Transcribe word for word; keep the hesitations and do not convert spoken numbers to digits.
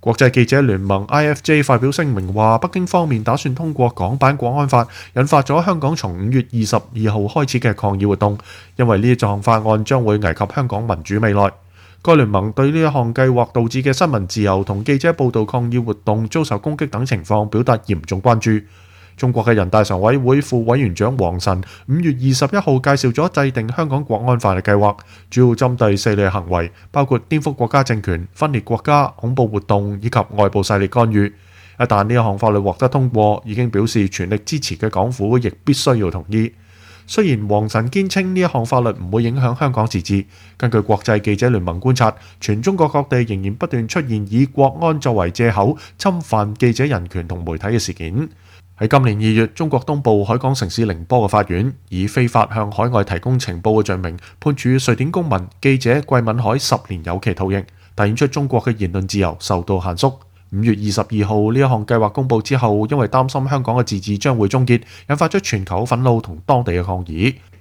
國際記者聯盟 I F J 發表聲明話，北京方面打算通過港版國安法，引發咗香港從五月二十二號開始嘅抗議活動，因為呢一項法案將會危及香港民主未來。該聯盟對呢一項計劃導致嘅新聞自由同記者報導抗議活動遭受攻擊等情況表達嚴重關注。中國嘅人大常委會副委員長王晨五月二十一號介紹咗制定香港國安法嘅計劃，主要針對四類行為，包括顛覆國家政權、分裂國家、恐怖活動以及外部勢力干預。一旦呢一項法律獲得通過，已經表示全力支持嘅港府亦必須要同意。雖然王晨堅稱呢一項法律唔會影響香港自治，根據國際記者聯盟觀察，全中國各地仍然不斷出現以國安作為藉口侵犯記者人權同媒體嘅事件。喺今年二月，中國東部海港城市寧波嘅法院以非法向海外提供情報嘅罪名，判處瑞典公民記者季敏海十年有期徒刑，凸顯出中國嘅言論自由受到限縮。五月二十二號呢一項計劃公佈之後，因為擔心香港嘅自治將會終結，引發咗全球憤怒同當地嘅抗議。